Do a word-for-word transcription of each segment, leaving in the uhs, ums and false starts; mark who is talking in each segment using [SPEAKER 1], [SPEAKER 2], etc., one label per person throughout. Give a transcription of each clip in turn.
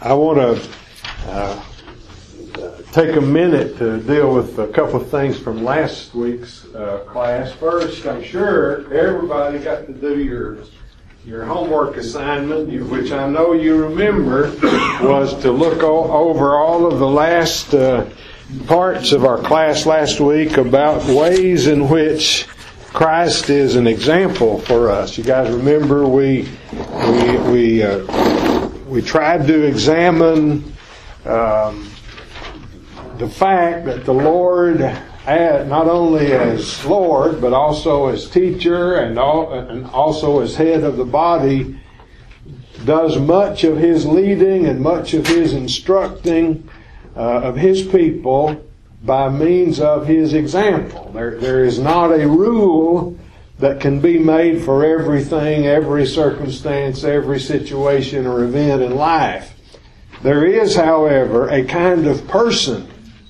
[SPEAKER 1] I want to uh, take a minute to deal with a couple of things from last week's uh, class. First, I'm sure everybody got to do your your homework assignment, which I know you remember, was to look o- over all of the last uh, parts of our class last week about ways in which Christ is an example for us. You guys remember we we we uh, we tried to examine um, the fact that the Lord, not only as Lord, but also as teacher and also as head of the body, does much of His leading and much of His instructing uh, of His people by means of His example. There, there is not a rule that can be made for everything, every circumstance, every situation or event in life. There is, however, a kind of person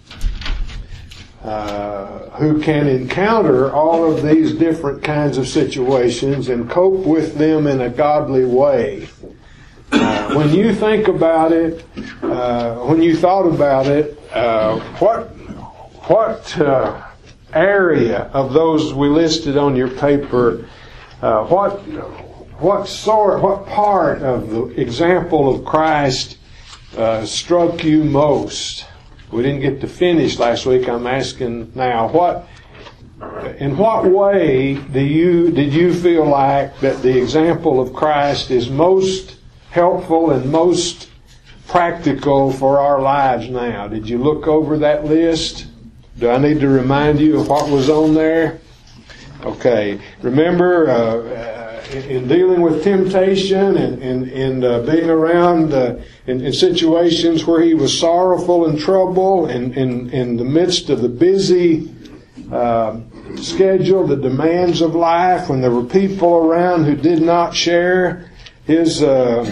[SPEAKER 1] uh, who can encounter all of these different kinds of situations and cope with them in a godly way. Uh, when you think about it, uh, when you thought about it, uh, what what uh, area of those we listed on your paper, uh, what what sort, what part of the example of Christ uh, struck you most? We didn't get to finish last week. I'm asking now, what, in what way do you did you feel like that the example of Christ is most helpful and most practical for our lives now? Did you look over that list? Do I need to remind you of what was on there? Okay. Remember, uh, in dealing with temptation and, and, and uh, being around uh, in, in situations where he was sorrowful and troubled and in, in the midst of the busy uh, schedule, the demands of life, when there were people around who did not share his uh,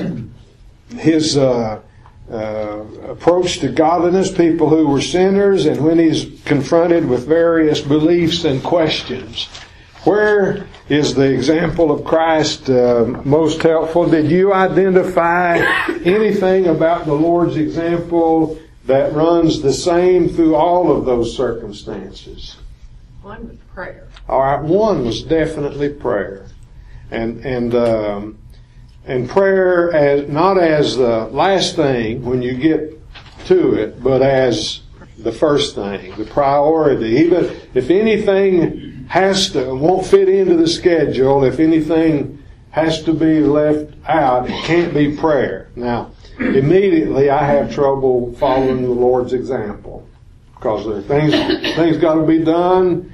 [SPEAKER 1] his uh, uh, approach to godliness, people who were sinners, and when he's confronted with various beliefs and questions. Where is the example of Christ uh, most helpful? Did you identify anything about the Lord's example that runs the same through all of those circumstances?
[SPEAKER 2] One was prayer.
[SPEAKER 1] All right, one was definitely prayer, and and um, and prayer as not as the last thing when you get to it, but as the first thing, the priority. Even if anything has to, won't fit into the schedule, if anything has to be left out, it can't be prayer. Now, immediately I have trouble following the Lord's example, because there are things, things got to be done,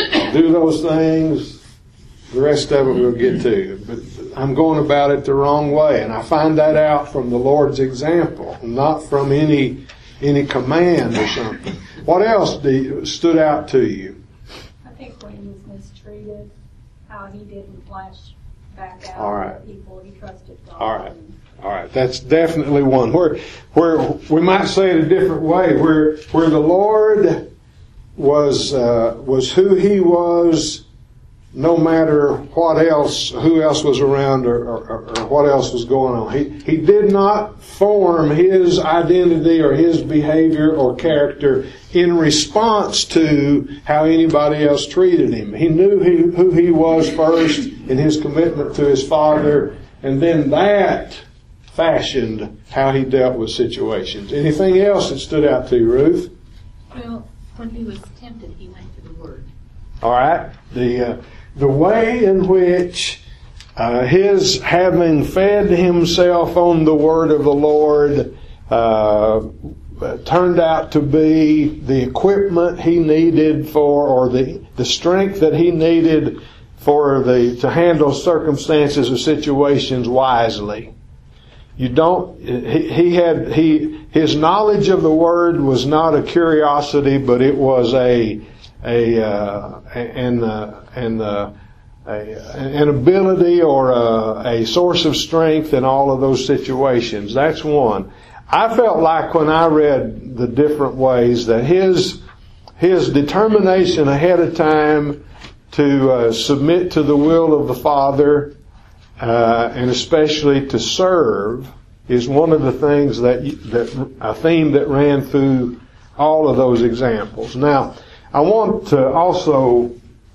[SPEAKER 1] do those things, the rest of it we'll get to. But I'm going about it the wrong way, and I find that out from the Lord's example, not from any any command or something. What else do you, stood out to you?
[SPEAKER 3] I think when he was mistreated, how he didn't lash back out
[SPEAKER 1] All right.
[SPEAKER 3] at people. He trusted God.
[SPEAKER 1] All right. All right. That's definitely one. Where, where we might say it a different way, where, where the Lord was, uh, was who He was, no matter what else, who else was around or, or, or what else was going on. He, he did not form His identity or His behavior or character in response to how anybody else treated Him. He knew he, who He was first in His commitment to His Father, and then that fashioned how He dealt with situations. Anything else that stood out to you, Ruth?
[SPEAKER 2] Well, when he was tempted, he went to the Word.
[SPEAKER 1] All right. The uh, the way in which uh, his having fed himself on the Word of the Lord uh, turned out to be the equipment he needed for, or the the strength that he needed for the to handle circumstances or situations wisely. You don't. He, he had he his knowledge of the Word was not a curiosity, but it was a a uh, and uh, and uh, a, an ability or a, a source of strength in all of those situations. That's one. I felt like when I read the different ways that his his determination ahead of time to uh, submit to the will of the Father, uh, and especially to serve is one of the things that, that a theme that ran through all of those examples. Now, I want to also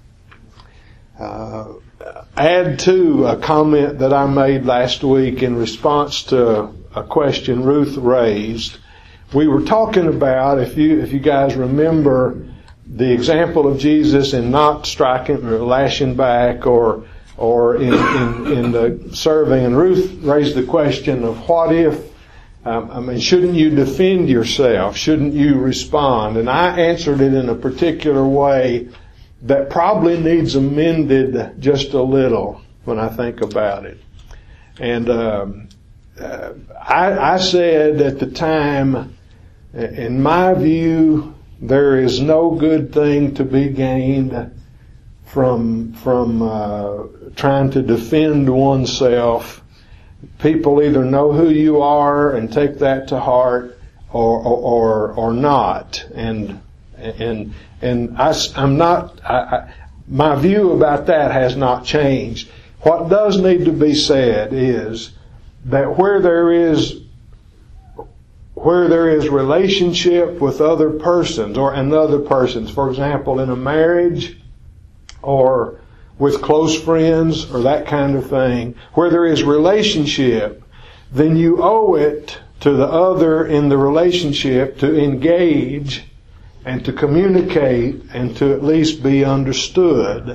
[SPEAKER 1] uh, add to a comment that I made last week in response to a question Ruth raised. We were talking about, if you if you guys remember, the example of Jesus in not striking or lashing back, or or in, in, in the serving. And Ruth raised the question of what if, um, I mean, shouldn't you defend yourself? Shouldn't you respond? And I answered it in a particular way that probably needs amended just a little when I think about it. And um, uh, I, I said at the time, in my view, there is no good thing to be gained from from uh, trying to defend oneself. People either know who you are and take that to heart, or or or not. And and and I, I'm not. I, I, my view about that has not changed. What does need to be said is that where there is where there is relationship with other persons or and other persons, for example, in a marriage or with close friends or that kind of thing, where there is relationship, then you owe it to the other in the relationship to engage and to communicate and to at least be understood.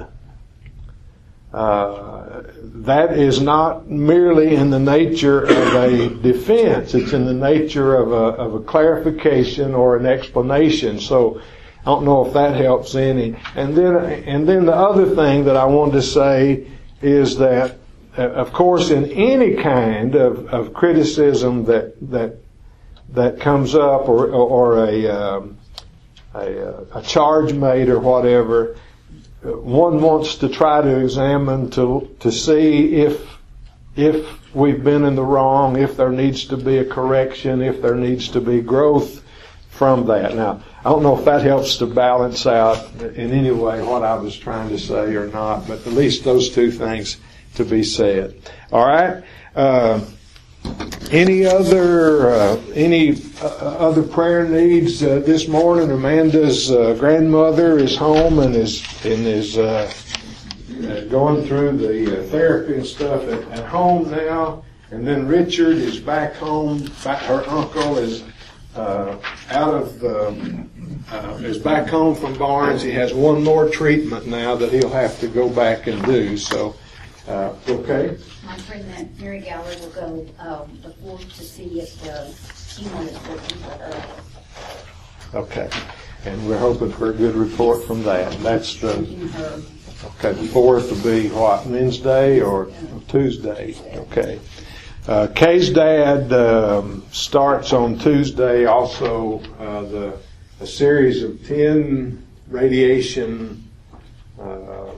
[SPEAKER 1] Uh, that is not merely in the nature of a defense. It's in the nature of a, of a clarification or an explanation. So I don't know if that helps any. And then, and then the other thing that I wanted to say is that, uh, of course, in any kind of, of criticism that that that comes up, or or a um, a, a charge made or whatever, one wants to try to examine to to see if if we've been in the wrong, if there needs to be a correction, if there needs to be growth from that. Now, I don't know if that helps to balance out in any way what I was trying to say or not, but at least those two things to be said. All right. Uh, any other uh, any uh, other prayer needs uh, this morning? Amanda's uh, grandmother is home and is and is uh, uh, going through the uh, therapy and stuff at, at home now. And then Richard is back home. Back, her uncle is uh, out of the, uh, is back home from Barnes. He has one more treatment now that he'll have to go back and do. So, uh, okay.
[SPEAKER 4] My friend that Mary Gower will go um, the fourth to see if the chemo is working for her.
[SPEAKER 1] Okay. And we're hoping for a good report from that. That's the,
[SPEAKER 4] Her.
[SPEAKER 1] okay, the fourth will be what, Wednesday or Tuesday? Okay. Uh, Kay's dad um, starts on Tuesday also uh, the a series of ten radiation uh,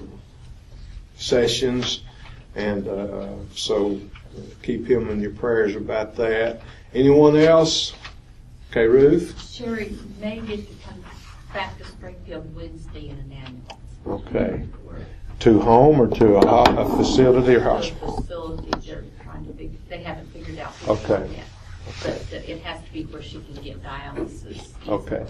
[SPEAKER 1] sessions, and uh, so keep him in your prayers about that. Anyone else? Okay, Ruth?
[SPEAKER 2] Sherry may get to come back to Springfield Wednesday in an ambulance.
[SPEAKER 1] Okay. To home or to a, a facility or hospital?
[SPEAKER 2] The facility, they're trying to figure, they haven't figured out which
[SPEAKER 1] Okay.
[SPEAKER 2] one yet. But uh, it has to be where she can get dialysis easily.
[SPEAKER 1] Okay.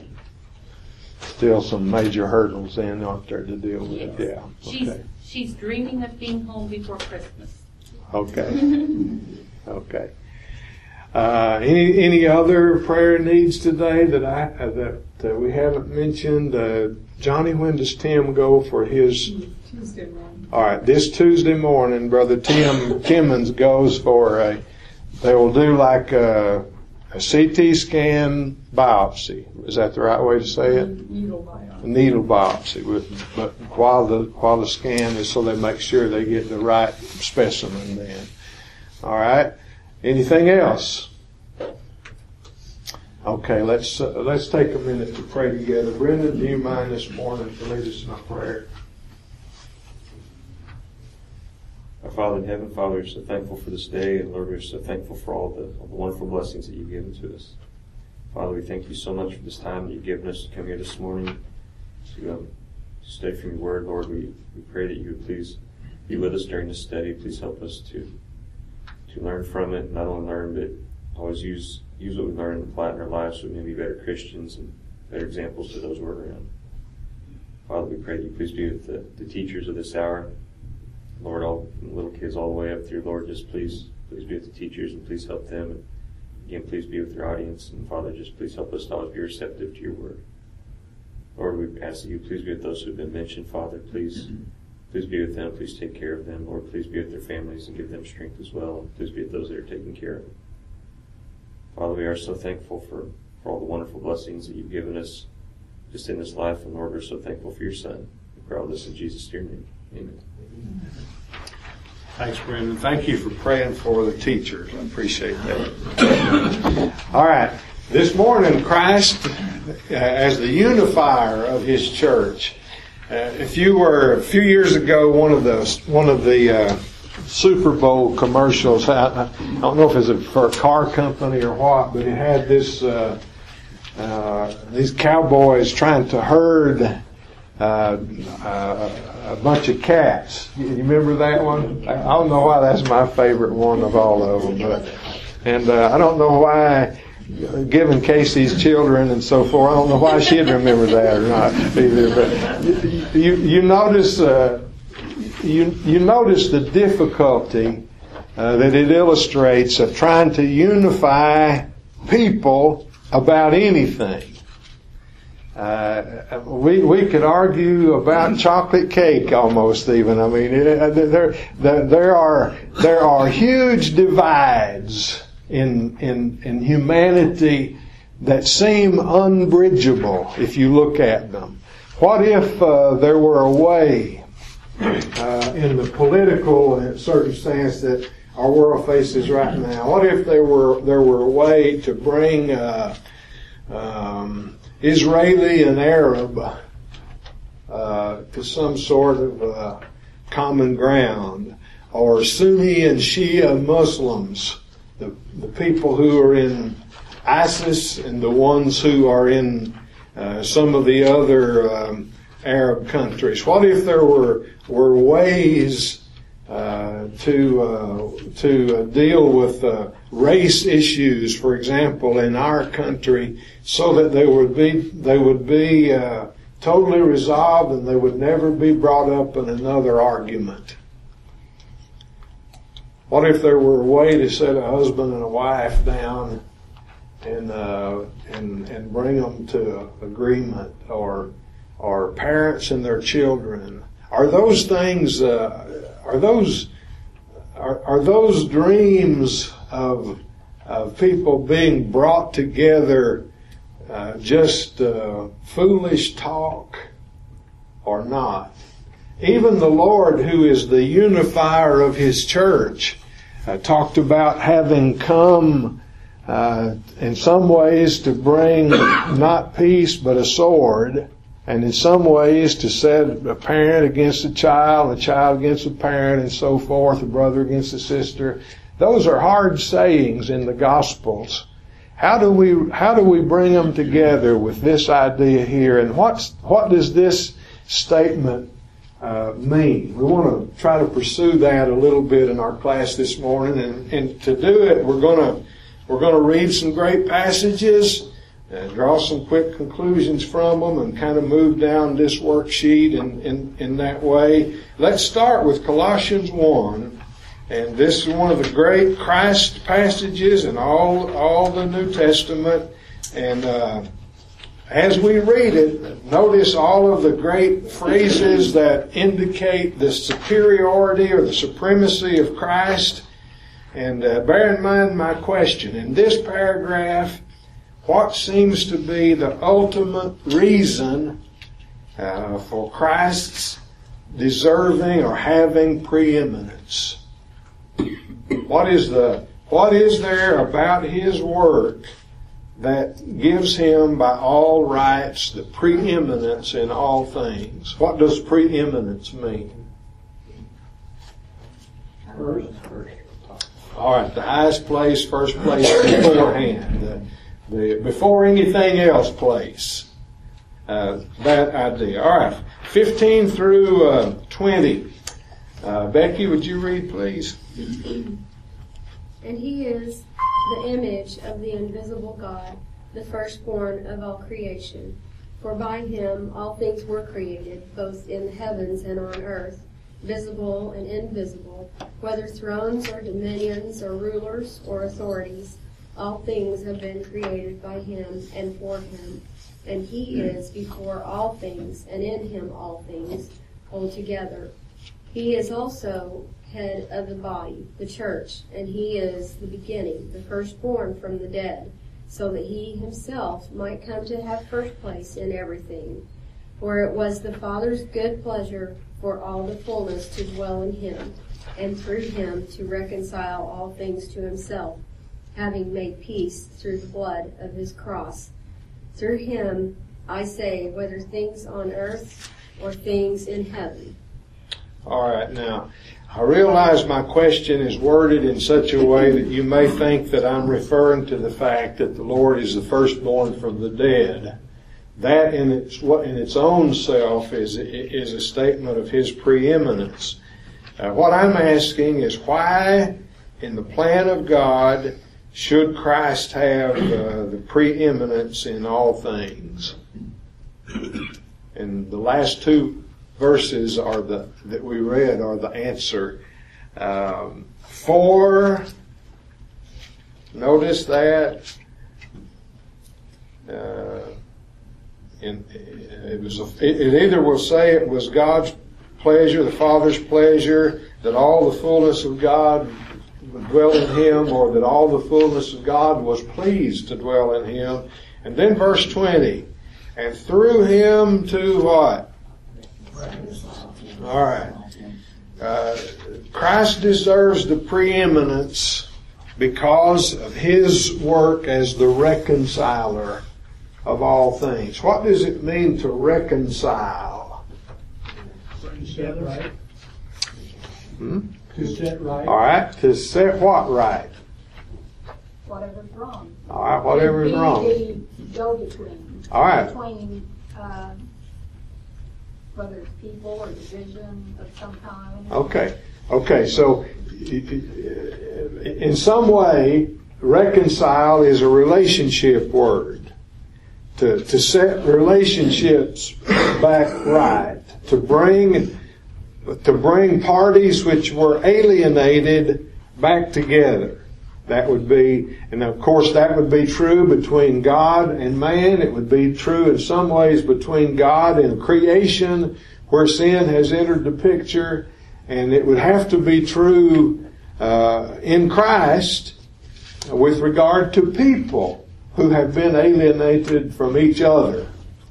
[SPEAKER 1] Still some major hurdles in out there to deal with.
[SPEAKER 2] Yes.
[SPEAKER 1] Yeah.
[SPEAKER 2] She's,
[SPEAKER 1] Okay.
[SPEAKER 2] she's dreaming of being home before Christmas.
[SPEAKER 1] Okay. Okay. Uh, any any other prayer needs today that I uh, that uh, we haven't mentioned? Uh, Johnny, when does Tim go for his?
[SPEAKER 3] Tuesday morning.
[SPEAKER 1] All right, this Tuesday morning, Brother Tim Timmons goes for a. They will do like a, a C T scan biopsy. Is that the right way to say it?
[SPEAKER 3] Needle biopsy.
[SPEAKER 1] A needle biopsy, with, but while the while the scan is, so they make sure they get the right specimen. Then, all right. Anything else? Okay, let's uh, let's take a minute to pray together. Brenda, do you mind this morning to lead us in a prayer?
[SPEAKER 5] Our Father in heaven, Father, we're so thankful for this day, and Lord, we're so thankful for all the, all the wonderful blessings that you've given to us. Father, we thank you so much for this time that you've given us to come here this morning to um, study from your word. Lord, we, we pray that you would please be with us during this study. Please help us to to learn from it, not only learn, but always use use what we learn and apply it in our lives so we may be better Christians and better examples to those we're around. Father, we pray that you please be with the, the teachers of this hour. Lord, all from the little kids all the way up through, Lord, just please, please be with the teachers and please help them. And again, please be with your audience. And Father, just please help us to always be receptive to your word. Lord, we ask that you please be with those who have been mentioned. Father, please, please be with them. Please take care of them. Lord, please be with their families and give them strength as well. And please be with those that are taken care of. Father, we are so thankful for, for all the wonderful blessings that you've given us just in this life. And Lord, we're so thankful for your Son. We pray all this in Jesus' dear name. Amen.
[SPEAKER 1] Thanks, Brendan. Thank you for praying for the teachers. I appreciate that. All right. This morning, Christ, uh, as the unifier of his church. Uh, if you were a few years ago, one of the one of the uh, Super Bowl commercials, I, I don't know if it was for a car company or what, but it had this uh, uh, these cowboys trying to herd uh, uh, a bunch of cats. You remember that one? I don't know why that's my favorite one of all of them, but and uh, I don't know why. Given Casey's children and so forth, I don't know why she'd remember that or not either. But you you notice uh, you you notice the difficulty uh, that it illustrates of trying to unify people about anything. Uh, we we could argue about chocolate cake almost even. I mean, it, there there there are there are huge divides in in in humanity that seem unbridgeable if you look at them. What if uh, there were a way uh, in the political circumstance that our world faces right now? What if there were there were a way to bring uh, um, Israeli and Arab uh, to some sort of uh, common ground, or Sunni and Shia Muslims? The, the people who are in ISIS and the ones who are in uh, some of the other um, Arab countries. What if there were were ways uh, to uh, to uh, deal with uh, race issues, for example, in our country, so that they would be they would be uh, totally resolved and they would never be brought up in another argument? What if there were a way to set a husband and a wife down and uh, and and bring them to agreement, or or parents and their children? Are those things? Uh, are those are, are those dreams of of people being brought together uh, just uh, foolish talk, or not? Even the Lord, who is the unifier of his church, uh, talked about having come uh, in some ways to bring not peace but a sword, and in some ways to set a parent against a child, a child against a parent, and so forth, a brother against a sister. Those are hard sayings in the Gospels. How do we how do we bring them together with this idea here? And what's what does this statement Uh, mean? We want to try to pursue that a little bit in our class this morning, and, and to do it, we're going to we're going to read some great passages, uh, draw some quick conclusions from them, and kind of move down this worksheet in, in in that way. Let's start with Colossians one, and this is one of the great Christ passages in all all the New Testament, and uh, as we read it, notice all of the great phrases that indicate the superiority or the supremacy of Christ. And uh, bear in mind my question. In this paragraph, what seems to be the ultimate reason uh, for Christ's deserving or having preeminence? What is the what is there about his work that gives him by all rights the preeminence in all things? What does preeminence mean? First. All right, the highest place, first place beforehand, the, the before anything else place. Uh, that idea. All right, fifteen through uh, twenty. Uh, Becky, would you read, please?
[SPEAKER 4] And he is
[SPEAKER 6] the image of the invisible God, the firstborn of all creation. For by him all things were created, both in the heavens and on earth, visible and invisible, whether thrones or dominions or rulers or authorities. All things have been created by him and for him. And he is before all things, and in him all things hold together. He is also head of the body, the church, and he is the beginning, the firstborn from the dead, so that he himself might come to have first place in everything. For it was the Father's good pleasure for all the fullness to dwell in him, and through him to reconcile all things to himself, having made peace through the blood of his cross. Through him, I say, whether things on earth or things in heaven.
[SPEAKER 1] All right, now, I realize my question is worded in such a way that you may think that I'm referring to the fact that the Lord is the firstborn from the dead. That in its in its own self is is a statement of his preeminence. Uh, what I'm asking is why, in the plan of God, should Christ have uh, the preeminence in all things? And the last two verses are the that we read are the answer. Um, for, notice that uh, in, it was a, it, it either will say it was God's pleasure, the Father's pleasure, that all the fullness of God would dwell in him, or that all the fullness of God was pleased to dwell in him. And then verse twenty, and through him to what? All right. Uh, Christ deserves the preeminence because of his work as the reconciler of all things. What does it mean to reconcile?
[SPEAKER 7] To set right.
[SPEAKER 1] Hmm?
[SPEAKER 7] To set right.
[SPEAKER 1] All right. To set what right?
[SPEAKER 3] Whatever's wrong.
[SPEAKER 1] All right. Whatever is wrong.
[SPEAKER 3] Be the go-between.
[SPEAKER 1] All right.
[SPEAKER 3] Between, uh, whether it's people or division of some kind.
[SPEAKER 1] Okay. Okay. So, in some way, reconcile is a relationship word. To, to set relationships back right. To bring, to bring parties which were alienated back together. That would be, and of course that would be true between God and man. It would be true in some ways between God and creation where sin has entered the picture. And it would have to be true uh, in Christ with regard to people who have been alienated from each other.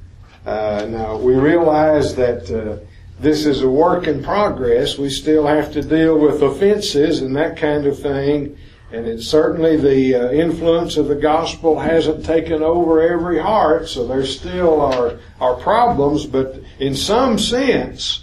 [SPEAKER 1] Uh, now we realize that uh, this is a work in progress. We still have to deal with offenses and that kind of thing. And it's certainly the uh, influence of the gospel hasn't taken over every heart, so there still are, are problems, but in some sense,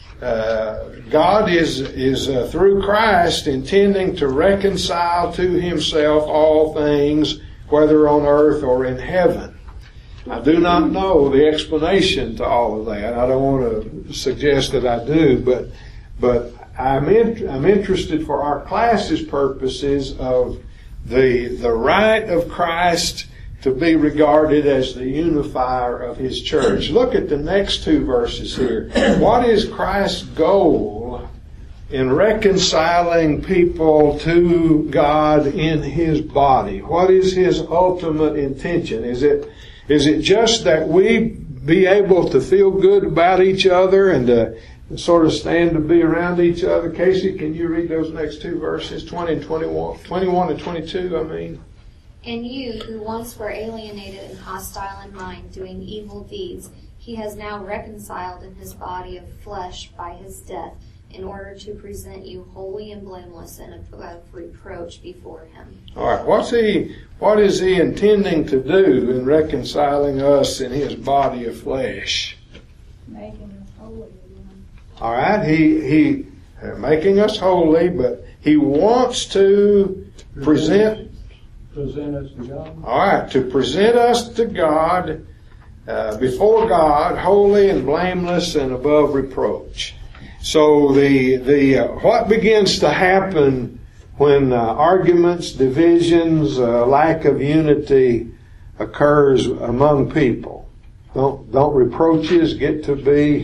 [SPEAKER 1] uh, God is, is uh, through Christ intending to reconcile to himself all things, whether on earth or in heaven. I do not know the explanation to all of that. I don't want to suggest that I do, but, but I'm in, I'm interested for our class's purposes of the the right of Christ to be regarded as the unifier of his church. Look at the next two verses here. What is Christ's goal in reconciling people to God in his body? What is his ultimate intention? Is it is it just that we be able to feel good about each other and to sort of stand to be around each other? Casey, can you read those next two verses, twenty and twenty-one, twenty-one and twenty-two, I mean?
[SPEAKER 8] And you, who once were alienated and hostile in mind, doing evil deeds, he has now reconciled in his body of flesh by his death, in order to present you holy and blameless and above reproach before him. All right, what's he, what is he intending to do in reconciling us in his body of flesh?
[SPEAKER 3] Making us holy.
[SPEAKER 1] All right, he he uh, making us holy, but he wants to present
[SPEAKER 7] present us to God.
[SPEAKER 1] All right, to present us to God uh, before God, holy and blameless and above reproach. So the the uh, what begins to happen when uh, arguments, divisions, uh, lack of unity occurs among people, don't don't reproaches get to be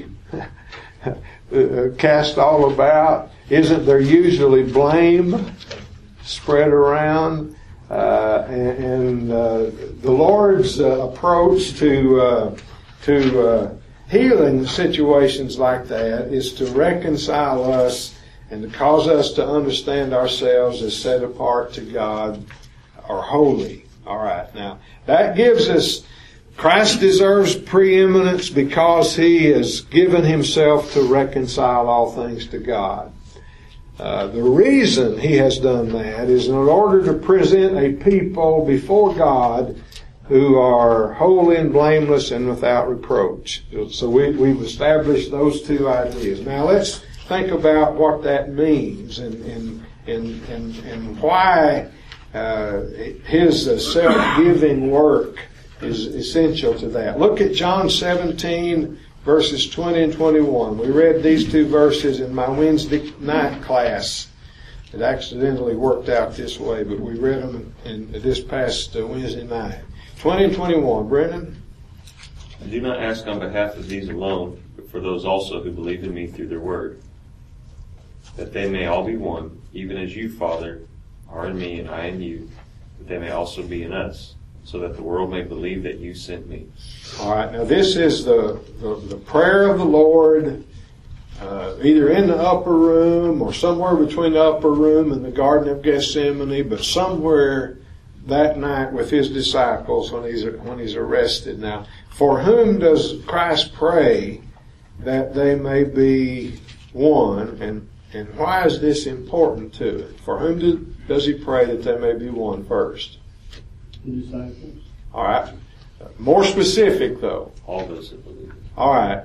[SPEAKER 1] cast all about? Isn't there usually blame spread around? Uh, and and uh, the Lord's uh, approach to uh, to uh, healing situations like that is to reconcile us and to cause us to understand ourselves as set apart to God or holy. All right, now that gives us Christ deserves preeminence because He has given Himself to reconcile all things to God. Uh, the reason He has done that is in order to present a people before God who are holy and blameless and without reproach. So we, we've established those two ideas. Now let's think about what that means and and and and, and why uh, His uh, self-giving work is essential to that. Look at John seventeen, verses twenty and twenty-one. We read these two verses in my Wednesday night class. It accidentally worked out this way, but we read them in this past uh, Wednesday night. twenty and twenty-one. Brendan?
[SPEAKER 5] I do not ask on behalf of these alone, but for those also who believe in me through their word, that they may all be one, even as you, Father, are in me and I in you, that they may also be in us, so that the world may believe that you sent me.
[SPEAKER 1] All right, now this is the, the, the prayer of the Lord, uh, either in the upper room or somewhere between the upper room and the Garden of Gethsemane, but somewhere that night with His disciples when he's, when he's arrested. Now, for whom does Christ pray that they may be one? And, and why is this important to it? For whom do, does He pray that they may be one first?
[SPEAKER 7] The disciples.
[SPEAKER 1] All right. More specific, though.
[SPEAKER 5] All those that believe.
[SPEAKER 1] All right.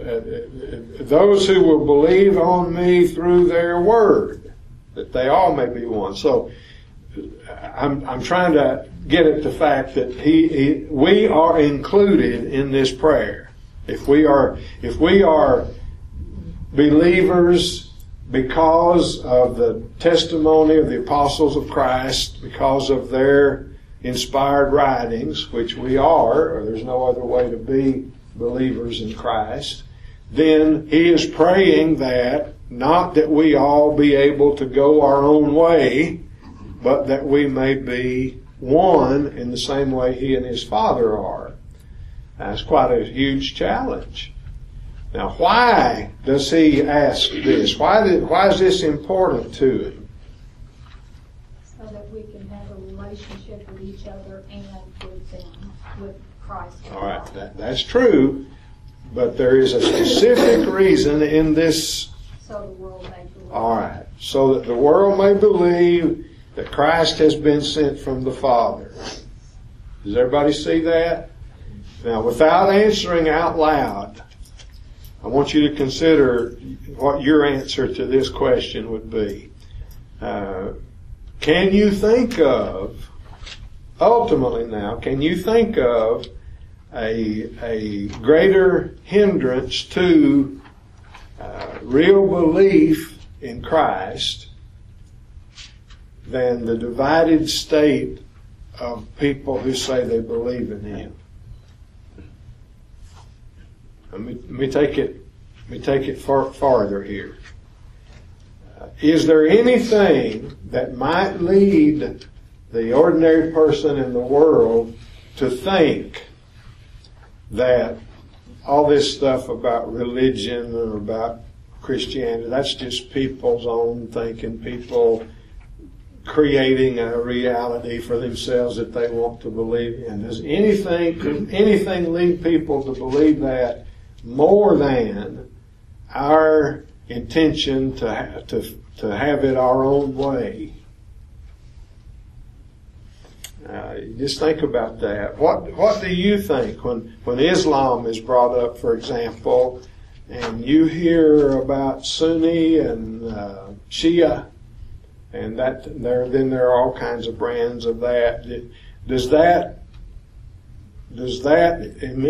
[SPEAKER 1] Those who will believe on me through their word, that they all may be one. So, I'm, I'm trying to get at the fact that he, he, we are included in this prayer. If we are, if we are believers because of the testimony of the apostles of Christ, because of their inspired writings, which we are, or there's no other way to be believers in Christ, then He is praying that, not that we all be able to go our own way, but that we may be one in the same way He and His Father are. That's quite a huge challenge. Now, why does He ask this? Why did, why is this important to Him?
[SPEAKER 3] So that we can have a relationship with each other and with them, with Christ.
[SPEAKER 1] All right, that, that's true, but there is a specific reason in this.
[SPEAKER 3] So the world may believe.
[SPEAKER 1] All right, so that the world may believe that Christ has been sent from the Father. Does everybody see that? Now, without answering out loud, I want you to consider what your answer to this question would be. Uh, can you think of, ultimately now, can you think of a, a greater hindrance to uh, real belief in Christ than the divided state of people who say they believe in Him? Let me, let me take it, let me take it far, farther here. Uh, is there anything that might lead the ordinary person in the world to think that all this stuff about religion or about Christianity, that's just people's own thinking, people creating a reality for themselves that they want to believe in? Does anything, does anything lead people to believe that more than our intention to ha- to to have it our own way? Uh, just think about that. What what do you think when when Islam is brought up, for example, and you hear about Sunni and uh, Shia, and that there then there are all kinds of brands of that. Does that does that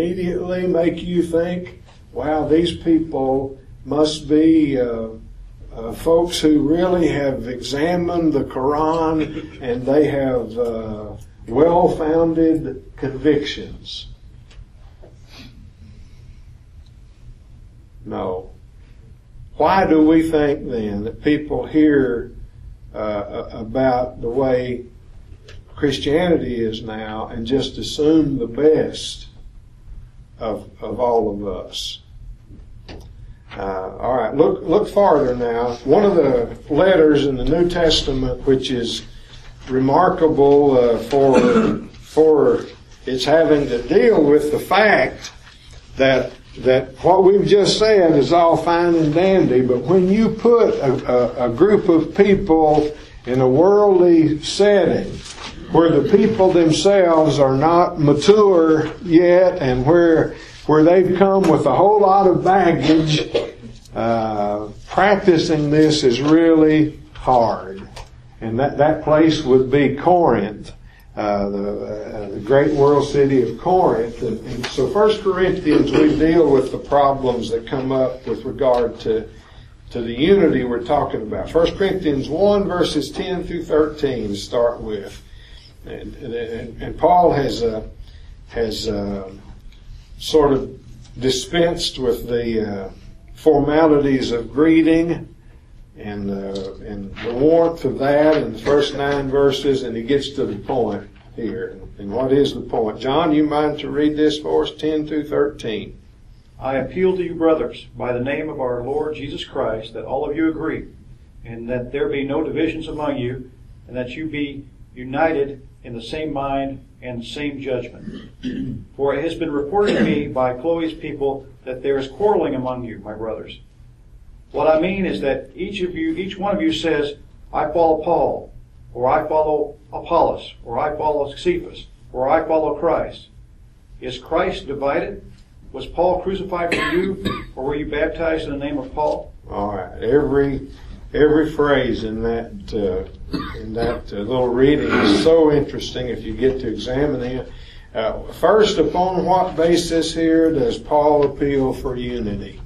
[SPEAKER 1] immediately make you think, wow, these people must be uh, uh, folks who really have examined the Quran and they have uh, well-founded convictions? No. Why do we think then that people hear uh, about the way Christianity is now and just assume the best of of all of us? Uh, all right, look look farther now. One of the letters in the New Testament, which is remarkable uh, for for its having to deal with the fact that that what we've just said is all fine and dandy, but when you put a, a, a group of people in a worldly setting where the people themselves are not mature yet and where where they've come with a whole lot of baggage, uh, practicing this is really hard. And that, that place would be Corinth. Uh, the, uh, the great world city of Corinth. And, and so First Corinthians, we deal with the problems that come up with regard to to the unity we're talking about. First Corinthians one, verses ten through thirteen to start with. And, and, and Paul has uh, has uh, sort of dispensed with the uh, formalities of greeting and uh, and the warmth of that in the first nine verses, and he gets to the point here. And what is the point? John, you mind to read this for us, ten through thirteen?
[SPEAKER 9] I appeal to you, brothers, by the name of our Lord Jesus Christ, that all of you agree, and that there be no divisions among you, and that you be united in the same mind and same judgment. For it has been reported to me by Chloe's people that there is quarreling among you, my brothers. What I mean is that each of you, each one of you says, I follow Paul, or I follow Apollos, or I follow Cephas, or I follow Christ. Is Christ divided? Was Paul crucified for you, or were you baptized in the name of Paul?
[SPEAKER 1] All right. Every every phrase in that uh, in that uh, little reading is so interesting if you get to examine it. Uh, first, upon what basis here does Paul appeal for unity?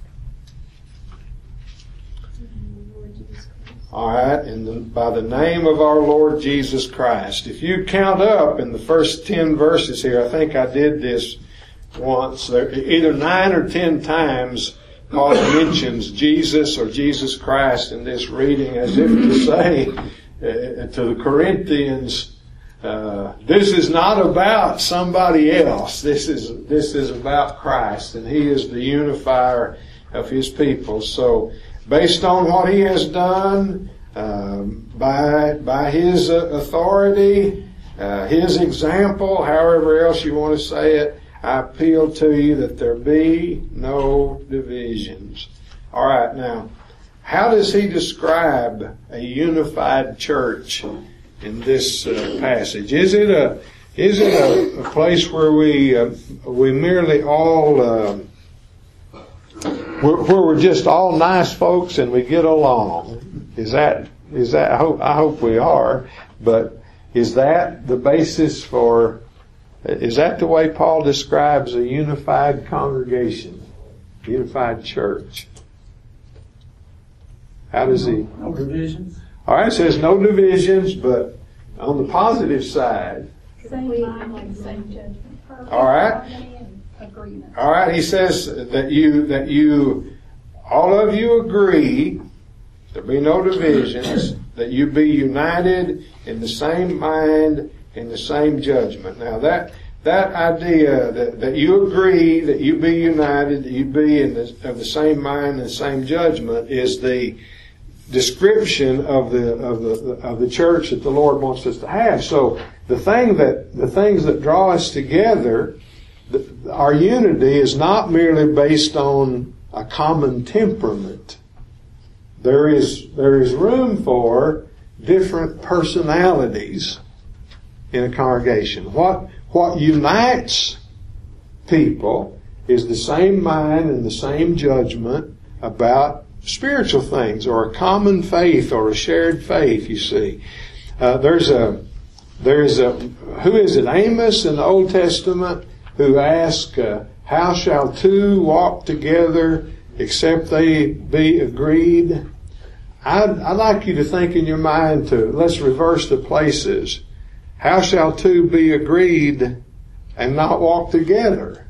[SPEAKER 1] All right, and the, by the name of our Lord Jesus Christ. If you count up in the first ten verses here, I think I did this once. There, either nine or ten times, Paul mentions Jesus or Jesus Christ in this reading, as if to say uh, to the Corinthians, uh, "This is not about somebody else. This is this is about Christ, and He is the unifier of His people." So, based on what He has done, um, by by His uh, authority, uh, His example, however else you want to say it, I appeal to you that there be no divisions. All right, now, how does he describe a unified church in this uh, passage? Is it a is it a, a place where we uh, we merely all uh, where, where we're just all nice folks and we get along? Is that is that? I hope I hope we are, but is that the basis for? Is that the way Paul describes a unified congregation, unified church? How does he?
[SPEAKER 7] No divisions.
[SPEAKER 1] All right, it says no divisions, but on the positive side.
[SPEAKER 3] Same mind, same judgment.
[SPEAKER 1] All right.
[SPEAKER 3] And agreement.
[SPEAKER 1] All right, he says that you that you all of you agree there be no divisions, that you be united in the same mind, in the same judgment. Now that that idea that, that you agree, that you be united, that you be in the, of the same mind and the same judgment is the description of the of the of the church that the Lord wants us to have. So the thing that the things that draw us together, the, our unity is not merely based on a common temperament. There is there is room for different personalities in a congregation. What what unites people is the same mind and the same judgment about spiritual things, or a common faith, or a shared faith. You see, uh, there's a there's a who is it? Amos in the Old Testament, who asks, uh, "How shall two walk together except they be agreed?" I'd, I'd like you to think in your mind to, let's reverse the places. How shall two be agreed and not walk together?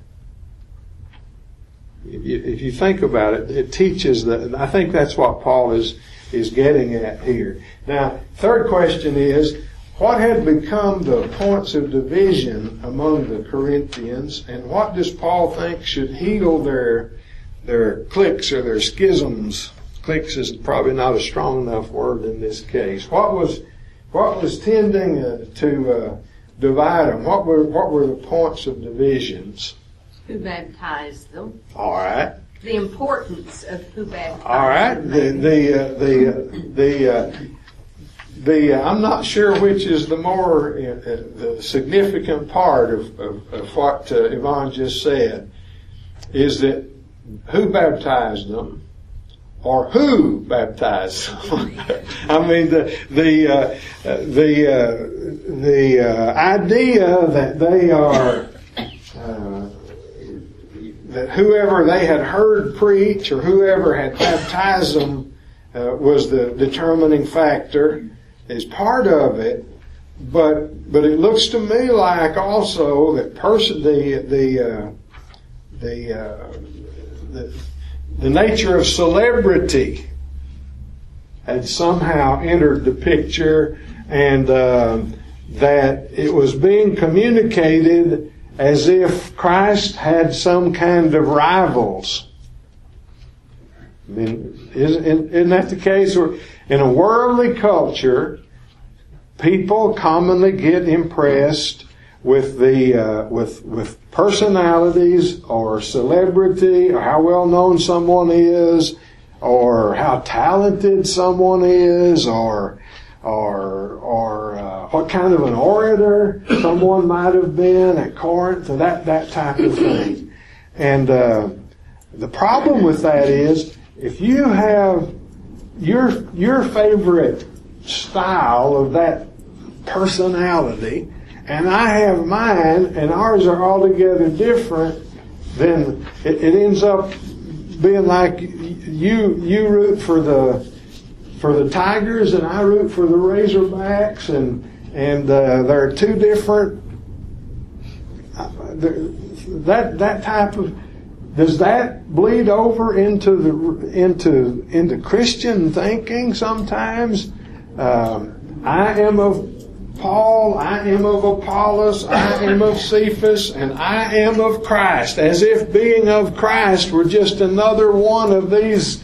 [SPEAKER 1] If you, if you think about it, it teaches that. I think that's what Paul is, is getting at here. Now, third question is, what had become the points of division among the Corinthians, and what does Paul think should heal their, their cliques or their schisms? Cliques is probably not a strong enough word in this case. What was, what was tending uh, to uh, divide them? What were, what were the points of divisions?
[SPEAKER 2] Who baptized them?
[SPEAKER 1] All right.
[SPEAKER 2] The importance of who baptized
[SPEAKER 1] All right.
[SPEAKER 2] them.
[SPEAKER 1] The the uh, the uh, the uh, the uh, I'm not sure which is the more uh, the significant part of of, of what uh, Yvonne just said. Is that who baptized them, or who baptized them? I mean the the uh, the uh, the uh, idea that they are. Uh, that whoever they had heard preach or whoever had baptized them uh, was the determining factor is part of it, but but it looks to me like also that person the the uh, the, uh, the the nature of celebrity had somehow entered the picture, and uh, that it was being communicated as if Christ had some kind of rivals. I mean, isn't, isn't that the case? In a worldly culture, people commonly get impressed with the uh, with with personalities or celebrity, or how well known someone is, or how talented someone is, or or or uh, what kind of an orator someone might have been at Corinth, or that that type of thing. And uh, the problem with that is, if you have your your favorite style of that personality, and I have mine, and ours are altogether different, then it, it ends up being like you you root for the for the Tigers and I root for the Razorbacks, and and uh, there are two different. Uh, that that type of does that bleed over into the into into Christian thinking sometimes? Um, I am of Paul, I am of Apollos, I am of Cephas, and I am of Christ, as if being of Christ were just another one of these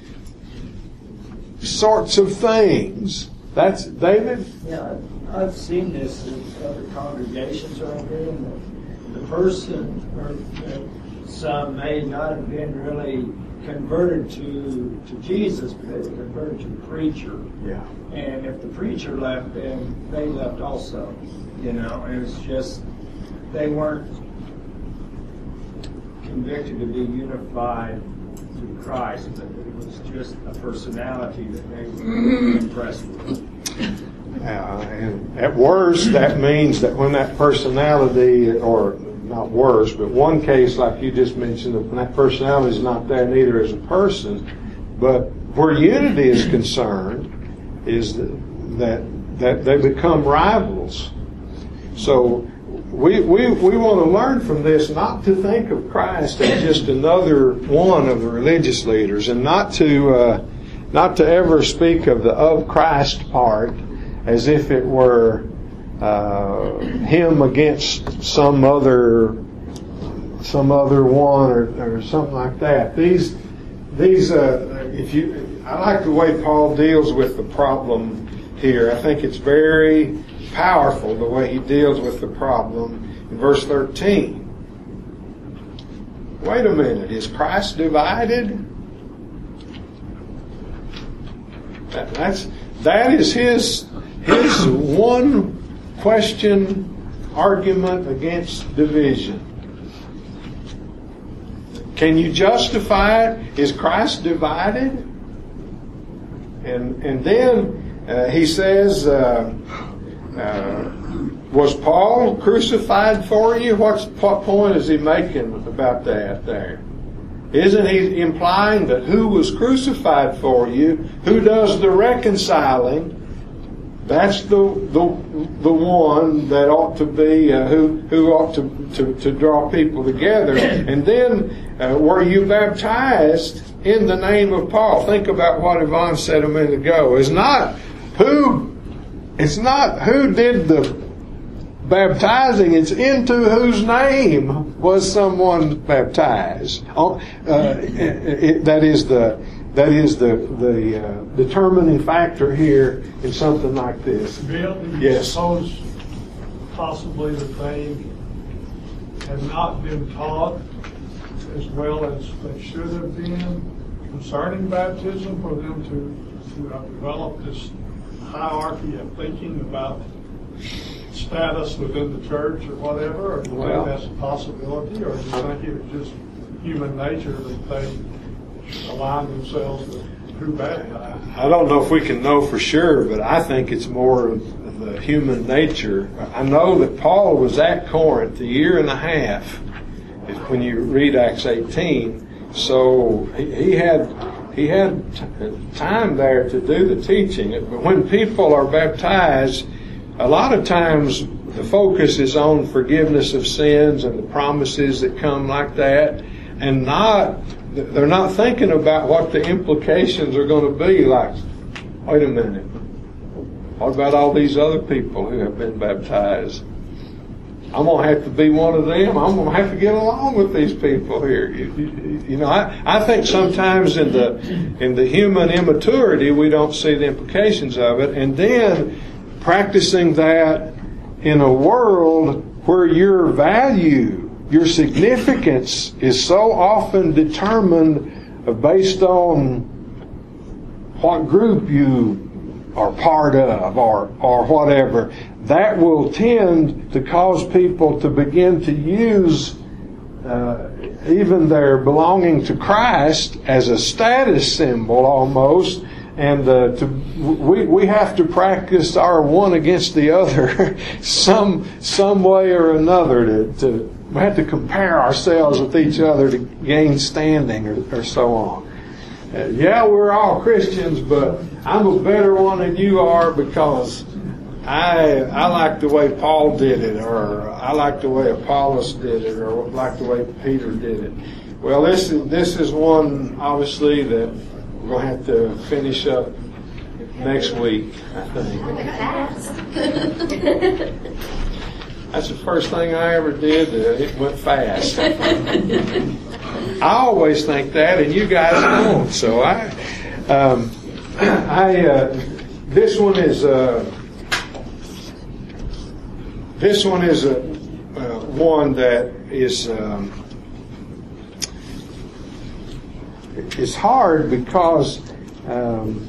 [SPEAKER 1] sorts of things. That's David?
[SPEAKER 10] Yeah, I've seen this in other congregations around here, and the, the person, or uh, some may not have been really converted to to Jesus, but they were converted to the preacher.
[SPEAKER 1] Yeah.
[SPEAKER 10] And if the preacher left, then they left also. You know, and it's just, they weren't convicted to be unified to Christ, but it was just a personality that they were impressed with.
[SPEAKER 1] Uh, and at worst, that means that when that personality, or not worse, but one case like you just mentioned, when that personality is not there, neither is a person. But where unity is concerned, is that that, that they become rivals. So we, we we want to learn from this not to think of Christ as just another one of the religious leaders, and not to uh, not to ever speak of the of Christ part as if it were uh, him against some other some other one, or, or something like that. These these uh, if you I like the way Paul deals with the problem here. I think it's very powerful the way he deals with the problem in verse thirteen. Wait a minute, is Christ divided? That, that's that is his his one question argument against division. Can you justify it? Is Christ divided? And and then uh, he says, uh, uh, was Paul crucified for you? What's, what point is he making about that there? Isn't he implying that who was crucified for you, who does the reconciling, that's the the the one that ought to be uh, who who ought to, to to draw people together. And then uh, were you baptized in the name of Paul? Think about what Yvonne said a minute ago. It's not who it's not who did the baptizing, it's into whose name was someone baptized. Uh, it, that is the that is the the uh, determining factor here in something like this.
[SPEAKER 11] Bill, do you
[SPEAKER 1] Yes.
[SPEAKER 11] suppose possibly that they have not been taught as well as they should have been concerning baptism for them to to uh, develop this hierarchy of thinking about status within the church or whatever? Or do you
[SPEAKER 1] Well,
[SPEAKER 11] think that's a possibility, or do you think it was just human nature that they align themselves with who baptized?
[SPEAKER 1] I don't know if we can know for sure, but I think it's more of the human nature. I know that Paul was at Corinth a year and a half when you read Acts eighteen, so he, he had he had time there to do the teaching. But when people are baptized, a lot of times the focus is on forgiveness of sins and the promises that come like that, and not they're not thinking about what the implications are going to be. Like, wait a minute, what about all these other people who have been baptized? I'm going to have to be one of them. I'm going to have to get along with these people here. You, you, you know, I, I think sometimes in the in the human immaturity we don't see the implications of it, and then practicing that in a world where your value, your significance is so often determined based on what group you are part of or or whatever, that will tend to cause people to begin to use uh, even their belonging to Christ as a status symbol almost. And uh, to, we we have to practice our one against the other some some way or another. To, to we have to compare ourselves with each other to gain standing, or, or so on. Uh, yeah, we're all Christians, but I'm a better one than you are because I I like the way Paul did it, or I like the way Apollos did it, or like the way Peter did it. Well, this is this is one obviously that we're going to have to finish up next week, I think. That's the first thing I ever did. It went fast. I always think that, and you guys don't. So I, um, I, uh, this one is, uh, this one is a uh, one that is. Um, It's hard because um,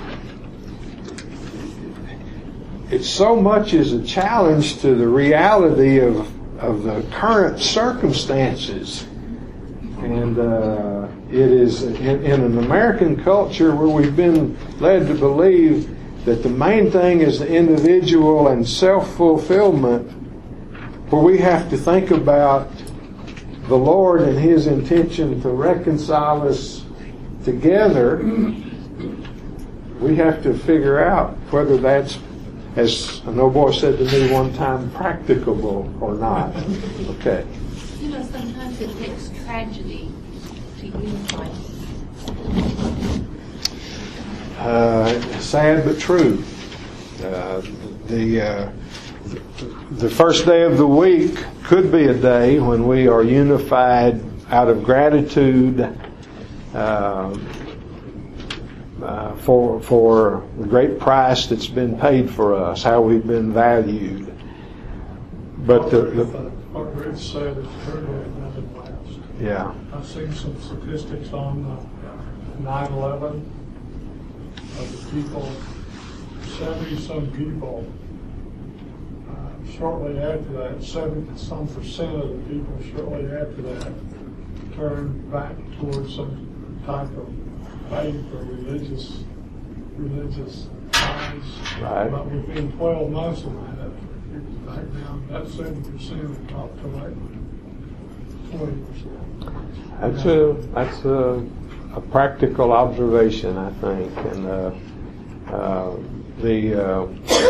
[SPEAKER 1] it so much is a challenge to the reality of of the current circumstances, and uh, it is in, in an American culture where we've been led to believe that the main thing is the individual and self-fulfillment, where we have to think about the Lord and His intention to reconcile us together. We have to figure out whether that's, as an old boy said to me one time, practicable or not. Okay.
[SPEAKER 2] You know, sometimes it takes tragedy to unify.
[SPEAKER 1] Uh, sad but true. Uh, the uh, the first day of the week could be a day when we are unified out of gratitude uh, uh, for for the great price that's been paid for us, how we've been valued. But the, the
[SPEAKER 11] What Rich said is true, and nothing lasts.
[SPEAKER 1] yeah.
[SPEAKER 11] I've seen some statistics on nine eleven of the people, seventy-some people. Uh, shortly after that, seventy-some percent of the people shortly after that turned back towards some type of faith or religious religious ties.
[SPEAKER 1] Right.
[SPEAKER 11] But within twelve months of that, it was back down. That seventy percent dropped away. twenty percent.
[SPEAKER 1] That's a that's a, a practical observation, I think, and uh, uh, the uh,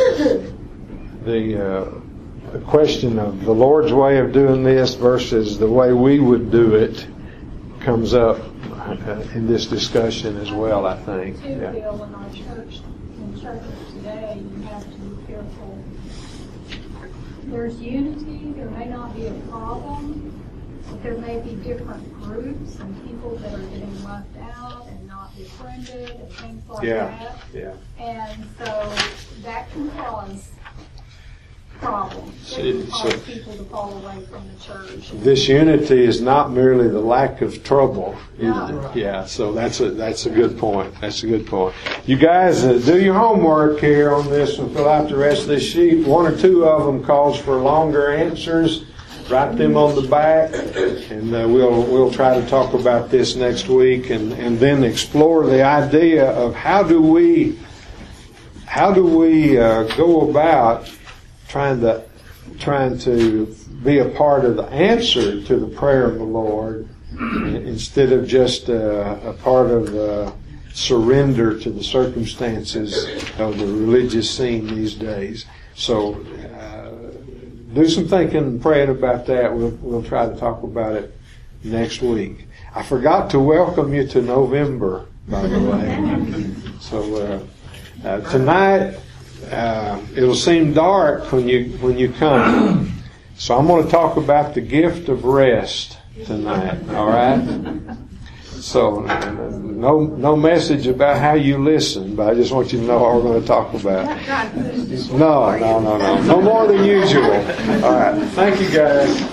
[SPEAKER 1] the uh, the question of the Lord's way of doing this versus the way we would do it comes up uh, in this discussion as well, I think.
[SPEAKER 3] Too,
[SPEAKER 1] Yeah.
[SPEAKER 3] Bill, in our church, in churches today, you have to be careful. There's unity, there may not be a problem, but there may be different groups and people that are getting left out and not befriended and things like
[SPEAKER 1] Yeah.
[SPEAKER 3] that.
[SPEAKER 1] Yeah.
[SPEAKER 3] And so that can cause problems.
[SPEAKER 1] So-
[SPEAKER 3] It can cause
[SPEAKER 1] so-
[SPEAKER 3] people to fall away from the church.
[SPEAKER 1] This unity is not merely the lack of trouble, is
[SPEAKER 3] No.
[SPEAKER 1] it? Yeah, so that's a that's a good point. That's a good point. You guys, uh, do your homework here on this and fill out the rest of this sheet. One or two of them calls for longer answers. Write them on the back, and uh, we'll we'll try to talk about this next week, and, and then explore the idea of how do we how do we uh, go about trying to trying to be a part of the answer to the prayer of the Lord, instead of just uh, a part of uh, surrender to the circumstances of the religious scene these days. So uh, do some thinking and praying about that. We'll, we'll try to talk about it next week. I forgot to welcome you to November, by the way. So uh, uh, tonight, Uh, it'll seem dark when you when you come, so I'm going to talk about the gift of rest tonight. All right. So uh, no no message about how you listen, but I just want you to know what we're going to talk about. No, no, no, no, no more than usual. All right. Thank you, guys.